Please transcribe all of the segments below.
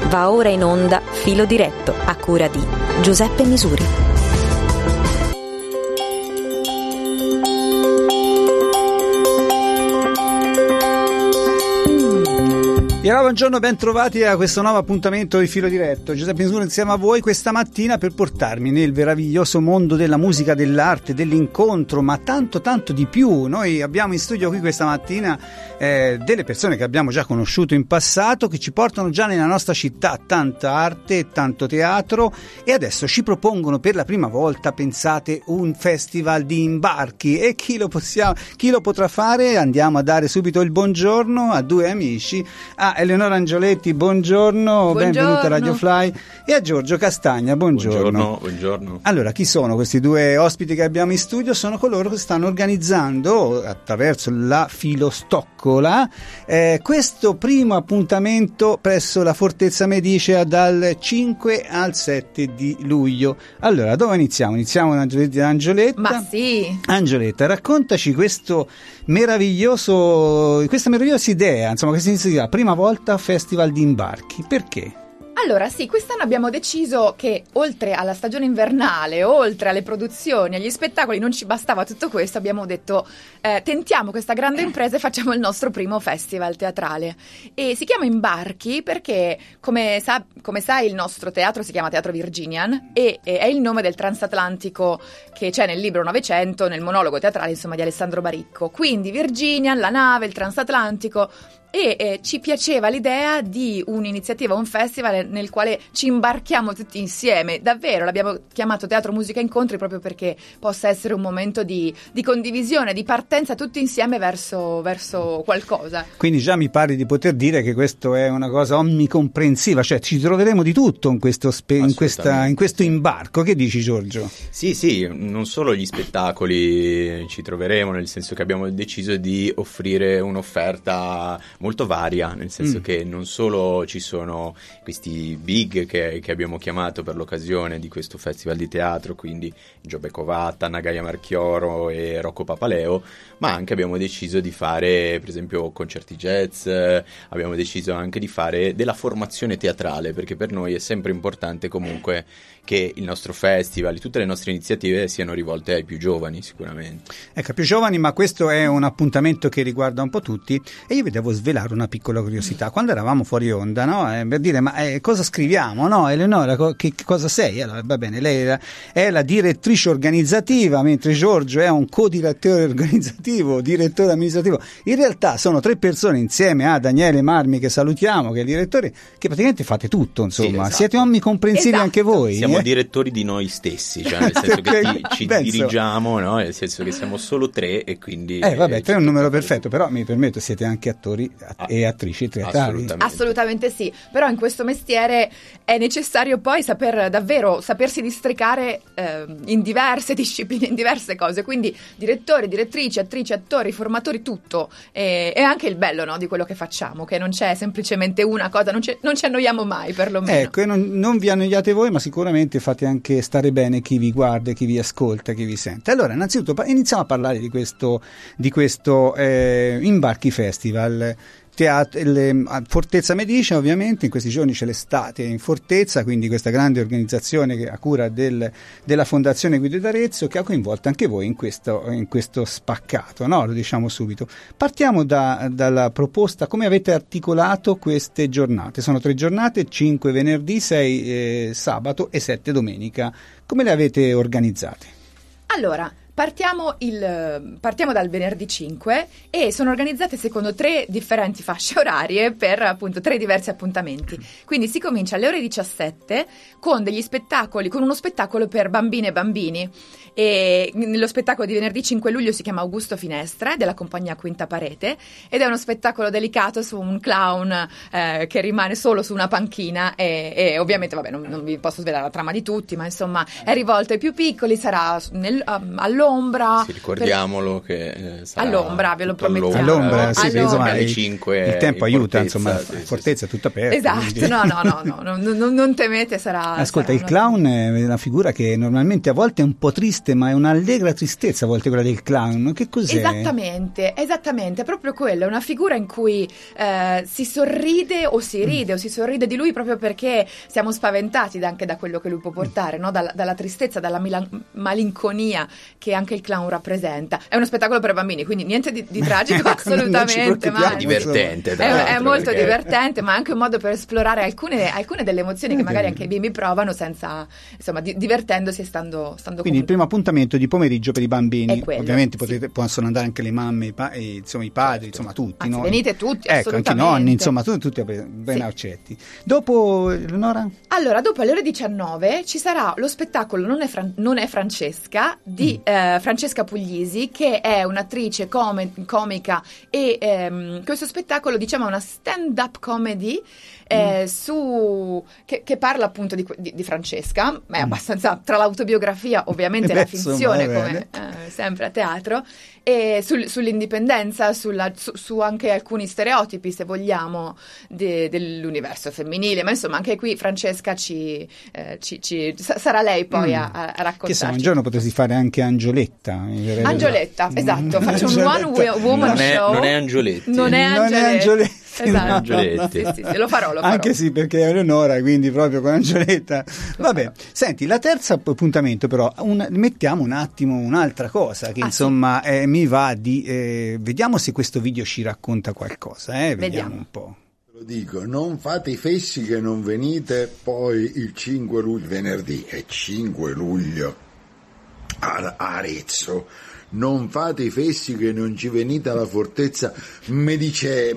Va ora in onda Filo Diretto, a cura di Giuseppe Misuri. E allora, buongiorno, ben trovati a questo nuovo appuntamento di Filo Diretto. Giuseppe Misuri insieme a voi questa mattina per portarmi nel meraviglioso mondo della musica, dell'arte, dell'incontro, ma tanto di più. Noi abbiamo in studio qui questa mattina delle persone che abbiamo già conosciuto in passato, che ci portano già nella nostra città tanta arte, tanto teatro, e adesso ci propongono per la prima volta, pensate, un festival di imbarchi. E chi lo potrà fare? Andiamo a dare subito il buongiorno a due amici, a Eleonora Angioletti, buongiorno, benvenuta a Radio Fly, e a Giorgio Castagna, buongiorno. Buongiorno. Allora, chi sono questi due ospiti che abbiamo in studio? Sono coloro che stanno organizzando, attraverso la Filostoccola, questo primo appuntamento presso la Fortezza Medicea dal 5 al 7 di luglio. Allora, dove iniziamo? Iniziamo da Angioletta. Ma sì! Angioletta, raccontaci questa meravigliosa idea, insomma, questa iniziativa, prima volta Festival di Imbarchi. Perché? Allora sì, quest'anno abbiamo deciso che oltre alla stagione invernale, oltre alle produzioni, agli spettacoli, non ci bastava tutto questo, abbiamo detto tentiamo questa grande impresa e facciamo il nostro primo festival teatrale. E si chiama Imbarchi perché, come sai, il nostro teatro si chiama Teatro Virginian e è il nome del transatlantico che c'è nel libro Novecento, nel monologo teatrale, insomma, di Alessandro Baricco. Quindi Virginian, la nave, il transatlantico. E ci piaceva l'idea di un'iniziativa, un festival nel quale ci imbarchiamo tutti insieme. Davvero, l'abbiamo chiamato Teatro Musica Incontri proprio perché possa essere un momento di condivisione, di partenza tutti insieme verso qualcosa. Quindi già mi pare di poter dire che questo è una cosa omnicomprensiva, cioè ci troveremo di tutto in questo imbarco. Che dici, Giorgio? Sì, non solo gli spettacoli ci troveremo, nel senso che abbiamo deciso di offrire un'offerta molto varia, nel senso che non solo ci sono questi big che abbiamo chiamato per l'occasione di questo festival di teatro, quindi Giobbe Covatta, Nagaia Marchioro e Rocco Papaleo, ma anche abbiamo deciso di fare per esempio concerti jazz, abbiamo deciso anche di fare della formazione teatrale, perché per noi è sempre importante comunque che il nostro festival, tutte le nostre iniziative siano rivolte ai più giovani sicuramente. Ecco, più giovani, ma questo è un appuntamento che riguarda un po' tutti, e io vi devo svelare una piccola curiosità. Quando eravamo fuori onda, no? Per dire, ma cosa scriviamo, no? Eleonora, che cosa sei? Allora, va bene, lei è la direttrice organizzativa, mentre Giorgio è un co-direttore organizzativo, direttore amministrativo. In realtà sono tre persone insieme a Daniele Marmi, che salutiamo, che è il direttore, che praticamente fate tutto, insomma. Sì, esatto. Siete omnicomprensivi anche voi. Siamo direttori di noi stessi, cioè nel senso che ci dirigiamo, no? Nel senso che siamo solo tre e quindi... vabbè, tre è un numero perfetto, però mi permetto, siete anche attori e attrici teatrali. Assolutamente sì, però in questo mestiere è necessario poi sapersi districare in diverse discipline, in diverse cose, quindi direttori, direttrici, attrici, attori, formatori, tutto. E anche il bello, no, di quello che facciamo, che non c'è semplicemente una cosa, non ci annoiamo mai, perlomeno. Ecco, e non vi annoiate voi, ma sicuramente fate anche stare bene chi vi guarda, chi vi ascolta, chi vi sente. Allora, innanzitutto iniziamo a parlare di questo Imbarchi Festival. Fortezza Medicea, ovviamente in questi giorni c'è l'estate in Fortezza, quindi questa grande organizzazione a cura della Fondazione Guido d'Arezzo, che ha coinvolto anche voi in questo spaccato, no? Lo diciamo subito. Partiamo dalla proposta. Come avete articolato queste giornate? Sono 3 giornate, 5 venerdì, 6 sabato e 7 domenica. Come le avete organizzate? Allora, partiamo dal venerdì 5 e sono organizzate secondo 3 differenti fasce orarie per appunto 3 diversi appuntamenti. Quindi si comincia alle ore 17 con degli spettacoli, con uno spettacolo per bambine e bambini. E nello spettacolo di venerdì 5 luglio si chiama Augusto Finestra, della compagnia Quinta Parete, ed è uno spettacolo delicato su un clown che rimane solo su una panchina e ovviamente non vi posso svelare la trama di tutti, ma insomma è rivolto ai più piccoli, sarà all'ora all'ombra. Sì, ricordiamolo che sarà all'ombra, ve lo promettiamo. All'ombra, sì, All'ombra. insomma, alle 5 il tempo aiuta, Fortezza, insomma, sì, Fortezza è tutta aperta. Esatto, quindi. no, non temete, sarà. Ascolta, sarà il clown è una figura che normalmente a volte è un po' triste, ma è un'allegra tristezza a volte quella del clown. Che cos'è? Esattamente, è proprio quello, è una figura in cui si sorride o si ride o si sorride di lui proprio perché siamo spaventati anche da quello che lui può portare, no? Dalla tristezza, dalla malinconia che anche il clown rappresenta. È uno spettacolo per bambini, quindi niente di tragico assolutamente, ma è divertente, è molto perché... divertente, ma anche un modo per esplorare alcune delle emozioni che magari anche i bimbi provano senza, insomma, divertendosi e stando Quindi il primo appuntamento di pomeriggio per i bambini, quello, ovviamente sì. possono andare anche le mamme, insomma i padri, insomma tutti. Anzi, no? venite tutti, ecco, anche i assolutamente. nonni, insomma tutti ben accetti. Dopo, Eleonora? Allora, dopo alle ore 19 ci sarà lo spettacolo Non è Francesca di Francesca Puglisi, che è un'attrice comica e questo spettacolo, diciamo, è una stand-up comedy che parla appunto di Francesca, è abbastanza tra l'autobiografia ovviamente e la finzione, come sempre a teatro, e sull'indipendenza, su anche alcuni stereotipi, se vogliamo, dell'universo femminile, ma insomma anche qui Francesca sarà lei poi a raccontarci. Che se un giorno potresti fare anche Angioletta. Angioletta, esatto, faccio un one woman show. Non è Angioletti. Non è Angioletti. Esatto. Angioletti. Sì, lo farò. Anche sì, perché è Eleonora, quindi proprio con Angioletta. Vabbè, senti, la terza appuntamento però, mettiamo un attimo un'altra cosa che insomma mi va di... vediamo se questo video ci racconta qualcosa, vediamo un po'. Lo dico, non fate i fessi che non venite poi il 5 luglio, venerdì è 5 luglio a Arezzo. Non fate i fessi che non ci venite alla Fortezza, mi dice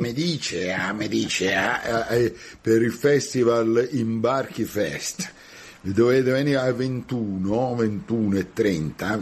per il festival Imbarchi Fest. Dovete venire alle 21 e 30,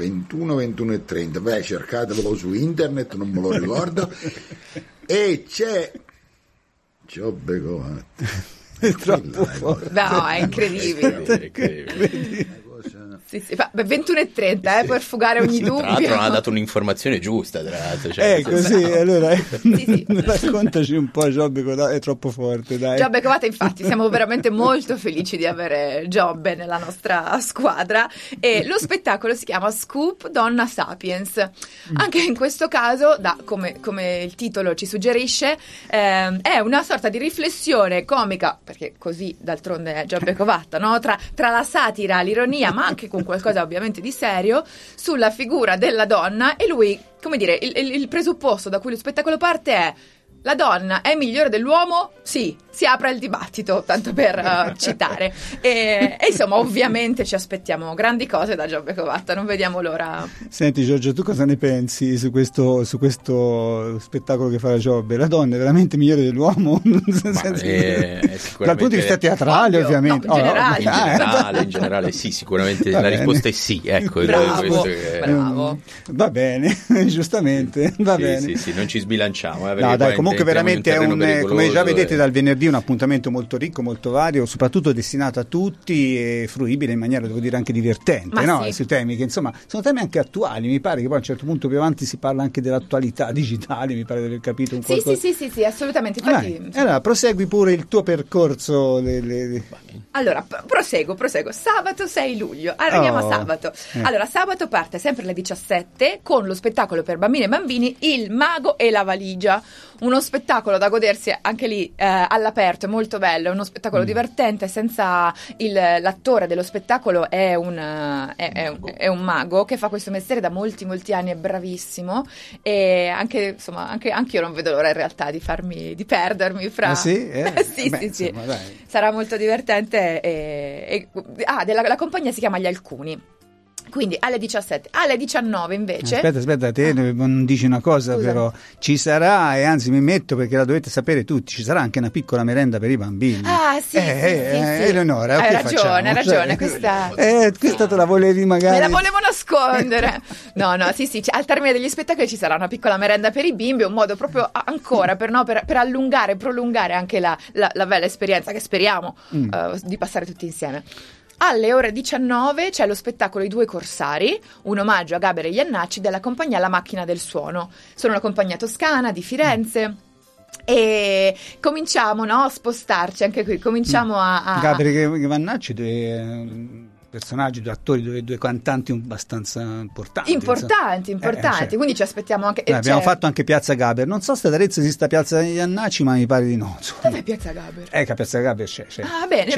beh, cercatelo su internet, non me lo ricordo, e c'è Giobbe Covatta. È troppo forte. No, è incredibile. Sì, 21:30 per fugare ogni dubbio. Tra l'altro non ha dato un'informazione giusta, tra l'altro. Così, allora sì. raccontaci un po', Giobbe Covatta, è troppo forte, dai. Giobbe Covatta, infatti, siamo veramente molto felici di avere Giobbe nella nostra squadra, e lo spettacolo si chiama Scoop Donna Sapiens. Anche in questo caso, come il titolo ci suggerisce, è una sorta di riflessione comica, perché così d'altronde è Giobbe Covatta, no? Tra la satira, l'ironia, ma anche con qualcosa ovviamente di serio, sulla figura della donna. E lui, come dire, il presupposto da cui lo spettacolo parte è: la donna è migliore dell'uomo? Sì, si apre il dibattito, tanto per citare. E insomma, ovviamente ci aspettiamo grandi cose da Giobbe Covatta, non vediamo l'ora. Senti Giorgio, tu cosa ne pensi su questo spettacolo che fa Giobbe? La donna è veramente migliore dell'uomo? Dal punto di vista teatrale, ovviamente. No, in generale sì, sicuramente la risposta è sì. Ecco, bravo. Va bene, giustamente, va bene. Sì, non ci sbilanciamo. No, dai, comunque veramente è come già vedete dal venerdì, un appuntamento molto ricco, molto vario, soprattutto destinato a tutti e fruibile in maniera, devo dire, anche divertente, no? Sì. Sui temi che insomma sono temi anche attuali. Mi pare che poi a un certo punto più avanti si parla anche dell'attualità digitale, mi pare di aver capito un qualcosa. Sì, assolutamente. Infatti, allora prosegui pure il tuo percorso. Allora, proseguo. Sabato 6 luglio, arriviamo a sabato. Allora, sabato parte sempre alle 17 con lo spettacolo per bambine e bambini Il Mago e la Valigia. Uno spettacolo da godersi anche lì all'aperto, è molto bello, è uno spettacolo divertente, senza l'attore dello spettacolo è un mago che fa questo mestiere da molti anni, è bravissimo, e anche io non vedo l'ora in realtà di perdermi fra. Sì? sì. Insomma, Sarà molto divertente. La compagnia si chiama Gli Alcuni. Quindi alle 17, alle 19 invece. Aspetta, te non dici una cosa. Scusa. Però ci sarà, e anzi mi metto perché la dovete sapere tutti, ci sarà anche una piccola merenda per i bambini. Sì. Eleonora, hai ragione, questa te la volevi magari. Me la volevo nascondere. No, sì, al termine degli spettacoli ci sarà una piccola merenda per i bimbi, un modo proprio ancora per prolungare anche la bella esperienza che speriamo di passare tutti insieme. Alle ore 19 c'è lo spettacolo I Due Corsari, un omaggio a Gaber e Iannacci della compagnia La Macchina del Suono. Sono una compagnia toscana di Firenze. E cominciamo, no, a spostarci anche qui. Cominciamo a Gaber e Iannacci, personaggi, due attori, due cantanti abbastanza importanti. Importanti. Quindi ci aspettiamo anche. Abbiamo fatto anche Piazza Gaber. Non so se ad Arezzo esista Piazza Iannacci, ma mi pare di no. Dov'è Piazza Gaber? Che Piazza Gaber c'è. Ah, bene.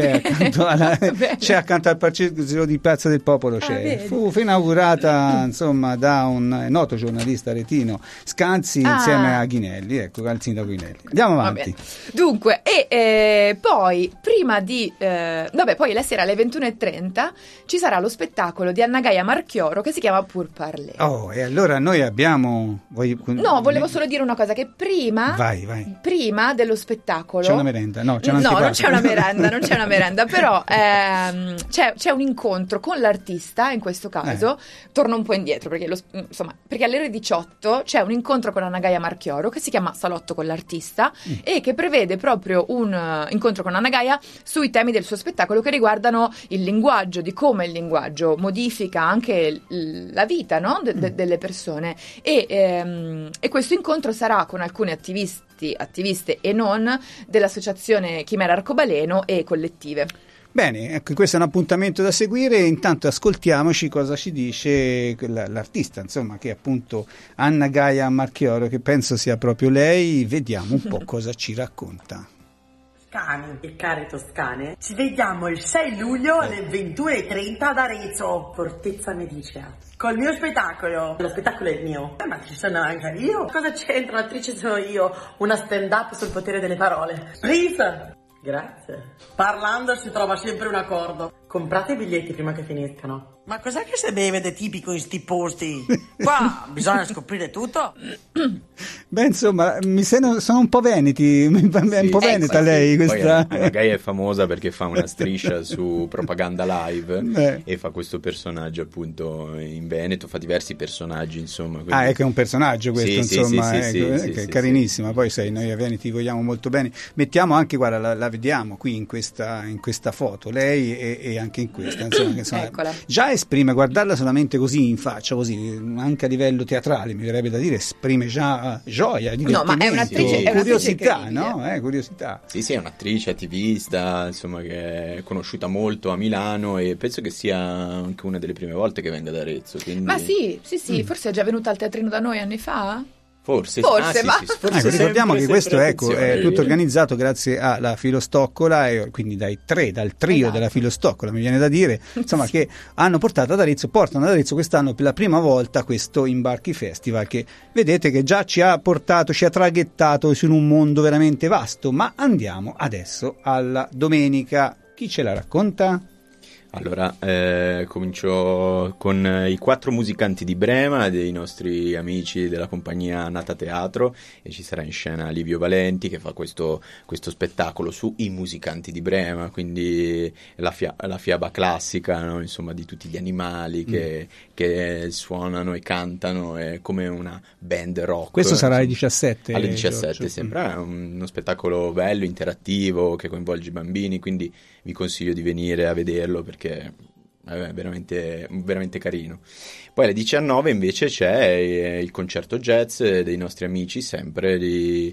C'è accanto al parcheggio di Piazza del Popolo. Fu inaugurata, insomma, da un noto giornalista aretino, Scanzi, insieme a Ghinelli, ecco, al sindaco Ghinelli. Andiamo avanti. Dunque, poi prima di poi la sera alle 21:30 ci sarà lo spettacolo di Anna Gaia Marchioro che si chiama Pour Parler. E allora noi abbiamo... No, volevo solo dire una cosa, che prima prima dello spettacolo c'è una merenda. No, non c'è una merenda, però c'è un incontro con l'artista, in questo caso torno un po' indietro perché alle ore 18 c'è un incontro con Anna Gaia Marchioro che si chiama Salotto con l'artista e che prevede proprio un incontro con Anna Gaia sui temi del suo spettacolo che riguardano il linguaggio, di come il linguaggio modifica anche la vita, no? delle persone e questo incontro sarà con alcuni attiviste e non dell'associazione Chimera Arcobaleno e collettive. Bene, ecco, questo è un appuntamento da seguire. Intanto ascoltiamoci cosa ci dice l'artista, insomma, che è appunto Anna Gaia Marchioro, che penso sia proprio lei. Vediamo un po' cosa ci racconta. Toscani e care toscane, ci vediamo il 6 luglio alle 21:30 ad Arezzo, Fortezza Medicea, col mio spettacolo. Lo spettacolo è mio, ma ci sono anche io. Cosa c'entra? L'attrice sono io, una stand-up sul potere delle parole. Please! Grazie. Parlando si trova sempre un accordo. Comprate i biglietti prima che finiscano. Ma cos'è che si beve di tipico in sti posti? Qua bisogna scoprire tutto. Beh, insomma, sono un po' veneti, è un po' veneta lei questa. Poi Anna Gaia è famosa perché fa una striscia su Propaganda Live e fa questo personaggio appunto in Veneto, fa diversi personaggi, insomma. Quindi... è che è un personaggio questo, insomma, è carinissima. Sì. Poi sai, noi a Veneti vogliamo molto bene. Mettiamo anche, guarda, la vediamo qui in questa foto, lei e anche in questa, insomma, eccola. Già esprime, guardarla solamente così in faccia, così anche a livello teatrale, mi verrebbe da dire, esprime già gioia, no, ma è un'attrice, curiosità, no? Curiosità. Sì, è un'attrice attivista, insomma, che è conosciuta molto a Milano e penso che sia anche una delle prime volte che venga ad Arezzo. Quindi... Ma sì, forse è già venuta al teatrino da noi anni fa? Forse ricordiamo che questo è tutto organizzato grazie alla Filostoccola e quindi dal trio della Filostoccola, mi viene da dire, insomma, che portano ad Arezzo quest'anno per la prima volta questo Imbarchi Festival, che vedete che già ci ha traghettato in un mondo veramente vasto. Ma andiamo adesso alla domenica. Chi ce la racconta? Allora, comincio con i 4 musicanti di Brema, dei nostri amici della compagnia Nata Teatro, e ci sarà in scena Livio Valenti che fa questo spettacolo su i musicanti di Brema, quindi la fiaba classica, no? Insomma, di tutti gli animali che suonano e cantano, è come una band rock. Questo sarà alle 17? Alle 17 Giorgio. Sembra uno spettacolo bello, interattivo, che coinvolge i bambini, quindi vi consiglio di venire a vederlo perché è veramente, veramente carino. Poi alle 19 invece c'è il concerto jazz dei nostri amici, sempre di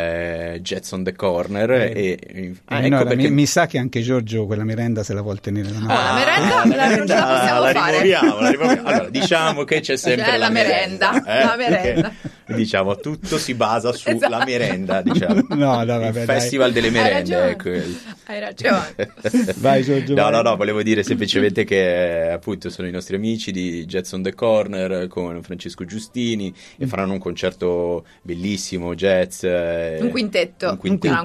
Jazz on the Corner. Perché... mi sa che anche Giorgio quella merenda se la vuol tenere da noi. La merenda non ce la possiamo fare. La rimuoviamo. Allora, diciamo che c'è sempre la merenda. La merenda. Diciamo, tutto si basa sulla merenda, diciamo. Vabbè, il festival delle merende. Hai ragione. Vai Giorgio. No, volevo dire semplicemente che appunto sono i nostri amici di Jazz on the Corner con Francesco Giustini e faranno un concerto bellissimo, jazz. Un quintetto,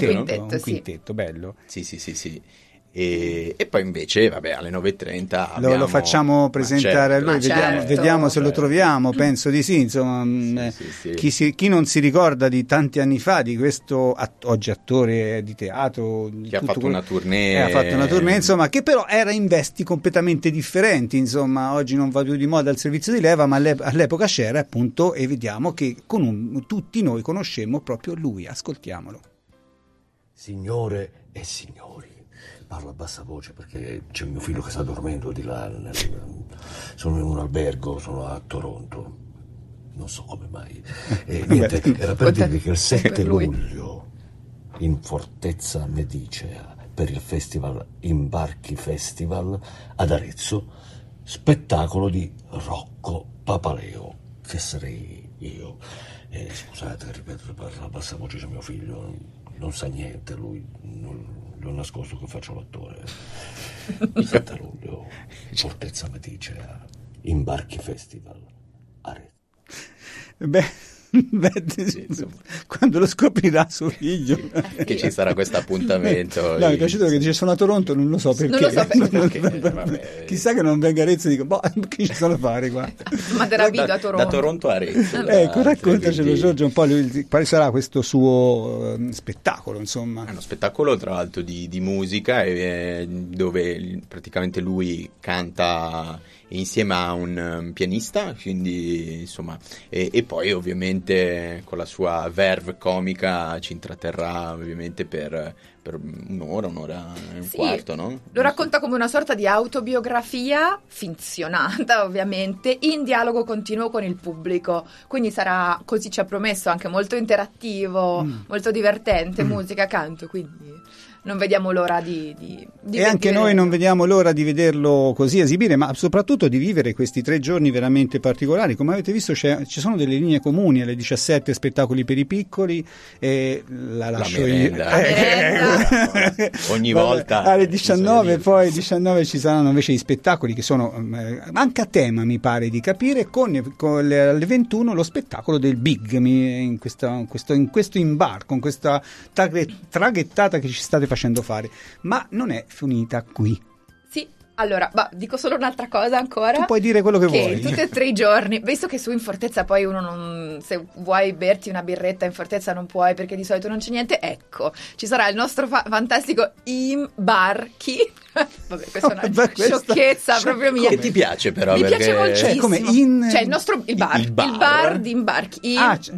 bello. Sì. E poi invece alle 9:30 lo facciamo presentare a lui, vediamo se lo troviamo, penso di sì, insomma. Sì. Chi non si ricorda di tanti anni fa di questo oggi attore di teatro che ha fatto una tournée, insomma, che però era in vesti completamente differenti, insomma. Oggi non va più di moda il servizio di leva, ma all'epoca c'era, appunto, e vediamo che tutti noi conoscemmo proprio lui. Ascoltiamolo. Signore e signori, parlo a bassa voce perché c'è mio figlio che sta dormendo di là, sono in un albergo, sono a Toronto, non so come mai. E niente, era per dirvi che il 7 luglio in Fortezza Medicea, per il festival Imbarchi Festival ad Arezzo, spettacolo di Rocco Papaleo, che sarei io. Scusate, ripeto, parlo a bassa voce, c'è mio figlio, non sa niente, lui l'ho nascosto che faccio l'attore. 7 luglio, Fortezza Medicea, Imbarchi Festival, Arezzo. Quando lo scoprirà suo figlio che ci sarà questo appuntamento. No, mi è piaciuto che dice sono a Toronto, non lo so perché, vabbè. Chissà che non venga a Arezzo e dico che ci sono a fare qua. Manderà video a Toronto. Da Toronto a Arezzo. Ecco, raccontacelo Giorgio un po' quale sarà questo suo spettacolo, insomma. È uno spettacolo tra l'altro di musica dove praticamente lui canta insieme a un pianista, quindi insomma, e poi ovviamente con la sua verve comica ci intratterrà ovviamente per un'ora e un quarto, no? Lo racconta come una sorta di autobiografia finzionata, ovviamente, in dialogo continuo con il pubblico, quindi sarà, così ci ha promesso, anche molto interattivo, molto divertente, musica, canto, quindi non vediamo l'ora di e anche noi non vediamo l'ora di vederlo così esibire, ma soprattutto di vivere questi 3 giorni veramente particolari. Come avete visto ci sono delle linee comuni: alle 17 spettacoli per i piccoli, la lascio ogni volta alle 19, poi 19 ci saranno invece gli spettacoli che sono anche a tema, mi pare di capire, con alle 21 lo spettacolo del Big in questo imbarco, in questa traghettata che ci state facendo fare, ma non è finita qui. Sì, allora, dico solo un'altra cosa ancora. Tu puoi dire quello che vuoi. Tutti e 3 i giorni, visto che su in Fortezza poi uno non, se vuoi berti una birretta in Fortezza non puoi perché di solito non c'è niente, ecco, ci sarà il nostro fantastico Imbarchi. Vabbè, questa è una sciocchezza proprio mia. Che ti piace però? Mi piace moltissimo. Come il bar di Imbarchi.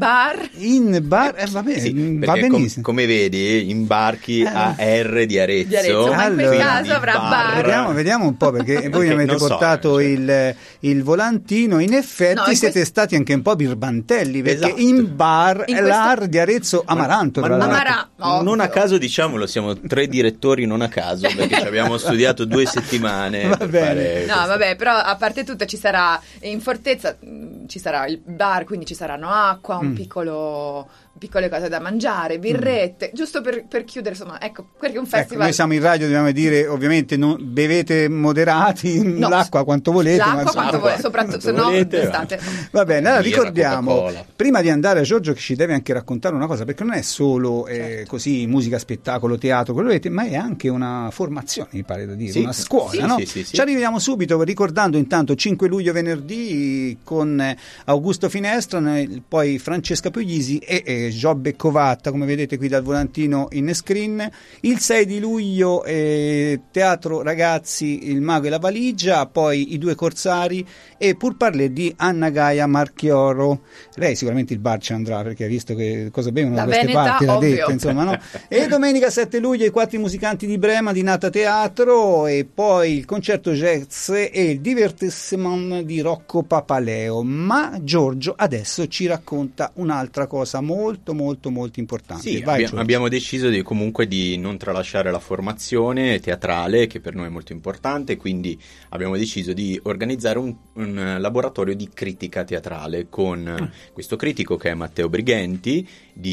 In bar, va bene, sì, va benissimo. Come vedi, Imbarchi a R di Arezzo. Ma in quel caso avrà bar. Vediamo un po', perché voi avete portato il volantino. In effetti siete stati anche un po' birbantelli, perché in bar è l'Ar di Arezzo Amaranto. Non a caso, diciamolo, siamo 3 direttori non a caso, perché ci abbiamo studiato 2 settimane. Va bene. Vabbè, però a parte tutto ci sarà in Fortezza, ci sarà il bar, quindi ci saranno acqua, piccole cose da mangiare, birrette, giusto per chiudere, insomma, ecco, perché è un festival. Noi siamo in radio, dobbiamo dire, ovviamente bevete moderati, l'acqua quanto volete. Quanto volete, soprattutto, se no d'estate. Va bene, allora ricordiamo, prima di andare a Giorgio, che ci deve anche raccontare una cosa, perché non è solo così musica, spettacolo, teatro, quello che volete, ma è anche una formazione, mi pare da dire, una scuola, no? Sì. Ci arriviamo subito, ricordando intanto 5 luglio venerdì con Augusto Finestra, poi Francesca Puglisi e Giobbe Covatta, come vedete qui dal volantino in screen. Il 6 di luglio Teatro Ragazzi, Il Mago e la Valigia, poi I Due Corsari e Pur parler di Anna Gaia Marchioro. Lei sicuramente il bar ci andrà, perché ha visto che cosa bevono da queste parti, l'ha detto, insomma, no? E domenica 7 luglio i 4 musicanti di Brema di Nata Teatro, e poi il concerto jazz e il divertissement di Rocco Papaleo. Ma Giorgio adesso ci racconta un'altra cosa molto importante. Sì, Vai, abbiamo deciso comunque di non tralasciare la formazione teatrale, che per noi è molto importante, quindi abbiamo deciso di organizzare un laboratorio di critica teatrale con questo critico che è Matteo Brighenti,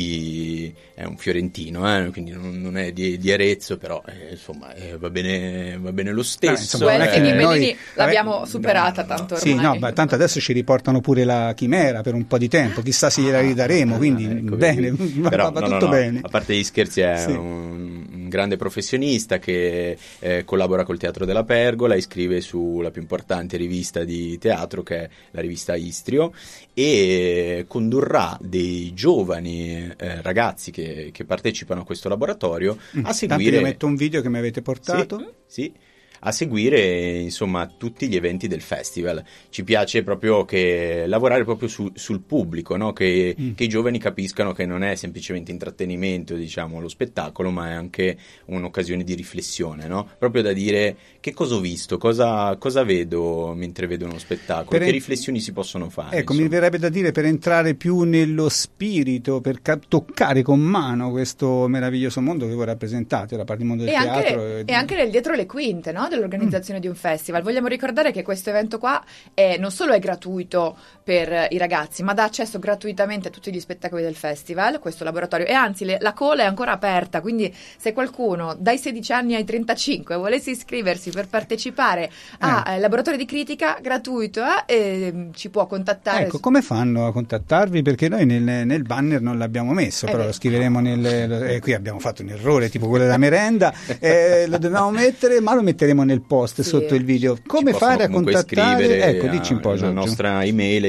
è un fiorentino, quindi non è di Arezzo, però insomma va bene lo stesso. Noi l'abbiamo superata tanto ormai. Sì, no, tanto adesso ci riportano pure la Chimera per un po' di tempo, chissà se gliela ridaremo, quindi bene, però, va tutto bene. A parte gli scherzi, è un grande professionista che collabora col Teatro della Pergola e scrive sulla più importante rivista di teatro, che è la rivista Istrio, e condurrà dei giovani ragazzi che partecipano a questo laboratorio a seguire. Tanto io metto un video che mi avete portato. Sì. a seguire insomma tutti gli eventi del festival. Ci piace proprio che lavorare proprio sul pubblico, no? Che i giovani capiscano che non è semplicemente intrattenimento, diciamo, lo spettacolo, ma è anche un'occasione di riflessione, no? Proprio da dire: che cosa ho visto, cosa vedo mentre vedo uno spettacolo, che riflessioni si possono fare. Ecco, mi verrebbe da dire, per entrare più nello spirito, per toccare con mano questo meraviglioso mondo che voi rappresentate, la parte del mondo del teatro. E anche nel dietro le quinte, no? Dell'organizzazione di un festival. Vogliamo ricordare che questo evento qua non solo è gratuito per i ragazzi, ma dà accesso gratuitamente a tutti gli spettacoli del festival, questo laboratorio, e anzi la call è ancora aperta, quindi se qualcuno dai 16 anni ai 35 volesse iscriversi per partecipare al laboratorio di critica gratuito, ci può contattare. Ecco, come fanno a contattarvi? Perché noi nel banner non l'abbiamo messo, però lo scriveremo qui abbiamo fatto un errore tipo quello della merenda, lo dobbiamo mettere, ma lo metteremo nel post sotto il video. Come fare a contattare? Ecco, dici un po', la nostra email è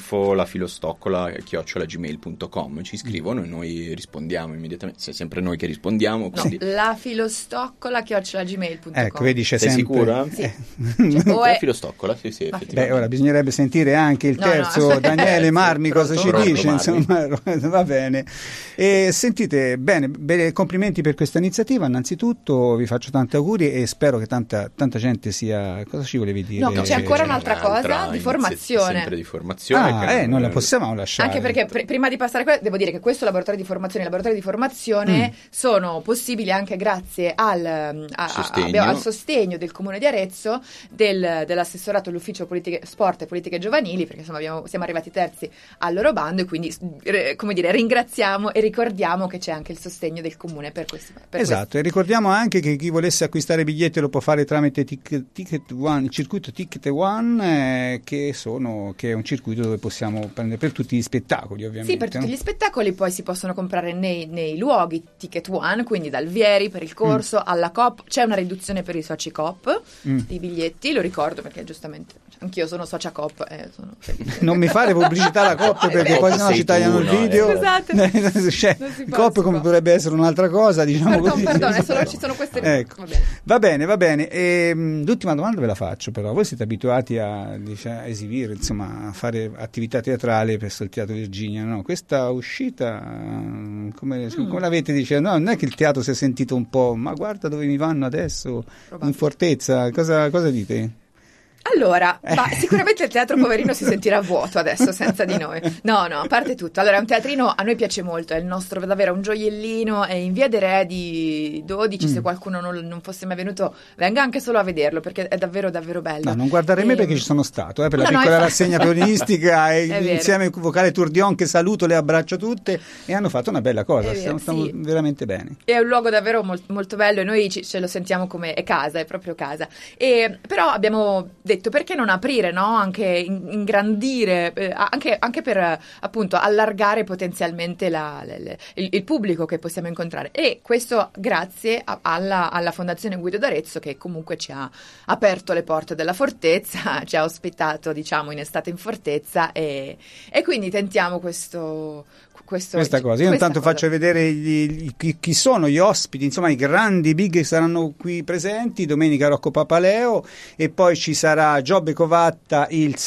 info@lafilostoccola@gmail.com. Ci scrivono e noi rispondiamo immediatamente, è sempre noi che rispondiamo, quindi... lafilostoccola@gmail.com. Ecco, vedi, c'è Sei sempre... sicura? Sì. La filostoccola, sì, effettivamente. Beh, ora bisognerebbe sentire anche il terzo, Daniele Marmi, cosa ci dice, insomma, va bene. E sentite, bene, complimenti per questa iniziativa, innanzitutto vi faccio tanti auguri e spero che tanta gente sia... Cosa ci volevi dire? No, c'è ancora un'altra cosa, di formazione. Sempre di formazione. Non la possiamo lasciare. Anche perché prima di passare a quello, devo dire che questo laboratorio di formazione, i laboratori di formazione sono possibili anche grazie al sostegno del Comune di Arezzo, dell'assessorato all'ufficio sport e politiche giovanili, perché insomma siamo arrivati terzi al loro bando, e quindi ringraziamo e ricordiamo che c'è anche il sogno del Comune per questo. Esatto, e ricordiamo anche che chi volesse acquistare biglietti lo può fare tramite Ticket One, il circuito Ticket One, che è un circuito dove possiamo prendere per tutti gli spettacoli, ovviamente. Sì, per tutti gli spettacoli, poi si possono comprare nei luoghi Ticket One, quindi dal Vieri per il corso alla Coop. C'è una riduzione per i soci Coop di biglietti, lo ricordo perché giustamente anch'io sono socia Coop. Non mi fare pubblicità alla Coop perché poi sennò ci tagliano il video. Esatto. Coop come dovrebbe essere un'altra cosa, diciamo così. Perdone, solo ci sono queste. Ecco. Va bene. L'ultima domanda ve la faccio, però. Voi siete abituati a esibire, insomma, a fare attività teatrale presso il Teatro Virginia, no? Questa uscita, come l'avete dice? No, non è che il teatro si è sentito un po', ma guarda dove mi vanno adesso, in fortezza, cosa dite? Allora, sicuramente il teatro poverino si sentirà vuoto adesso senza di noi. No, a parte tutto. Allora, è un teatrino, a noi piace molto, è il nostro davvero un gioiellino, è in via dei Re 12, se qualcuno non fosse mai venuto, venga anche solo a vederlo, perché è davvero davvero bello. No, non guardare me perché ci sono stato, per la piccola rassegna pianistica e insieme con Vocale Tourdion, che saluto, le abbraccio tutte, e hanno fatto una bella cosa, stiamo veramente bene. È un luogo davvero molto bello e noi ce lo sentiamo come è casa, è proprio casa. Però abbiamo detto, perché non aprire, no? Anche ingrandire, anche per appunto allargare potenzialmente il pubblico che possiamo incontrare, e questo grazie alla Fondazione Guido d'Arezzo, che comunque ci ha aperto le porte della fortezza, ci ha ospitato, diciamo, in estate in fortezza, e quindi tentiamo questa cosa. Io intanto faccio vedere chi sono gli ospiti, insomma i grandi big che saranno qui presenti domenica. Rocco Papaleo, e poi ci sarà Giobbe Covatta il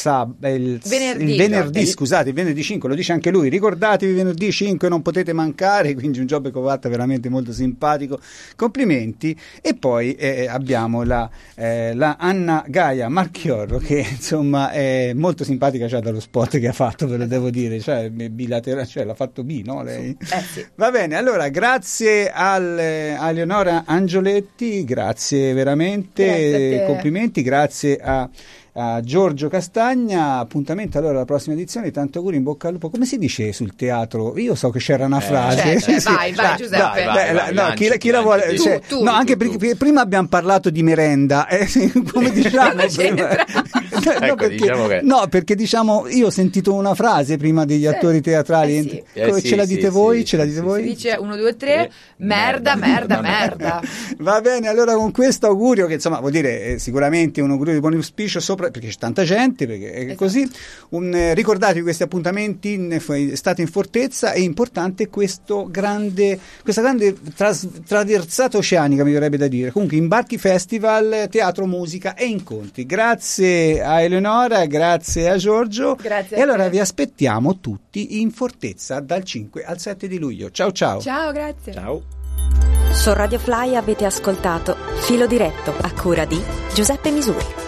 venerdì 5, lo dice anche lui, ricordatevi, venerdì 5 non potete mancare, quindi un Giobbe Covatta veramente molto simpatico, complimenti. E poi abbiamo la Anna Gaia Marchiorro, che insomma è molto simpatica già dallo spot che ha fatto, ve lo devo dire, cioè bilaterale, cioè l'ha fatto B, no? Lei? Sì. Va bene, allora grazie a Eleonora Angioletti, grazie veramente, complimenti, grazie a Giorgio Castagna. Appuntamento allora alla prossima edizione, tanto auguri, in bocca al lupo. Come si dice sul teatro? Io so che c'era una frase. Vai Giuseppe. Chi la vuole? Tu, anche perché prima abbiamo parlato di merenda, come diciamo prima? perché diciamo io ho sentito una frase prima degli attori teatrali. Ce la dite voi? Si dice 1, 2, 3, merda. Va bene, allora con questo augurio, che insomma vuol dire sicuramente un augurio di buon auspicio sopra, perché c'è tanta gente, perché è così. Ricordatevi questi appuntamenti, state in fortezza, è importante questa grande traversata oceanica, mi verrebbe da dire. Comunque Imbarchi Festival, teatro, musica e incontri. Grazie a Eleonora, grazie a Giorgio. Grazie. E allora vi aspettiamo tutti in fortezza dal 5 al 7 di luglio. Ciao. Ciao, grazie. Ciao. Su Radio Fly avete ascoltato Filo Diretto, a cura di Giuseppe Misuri.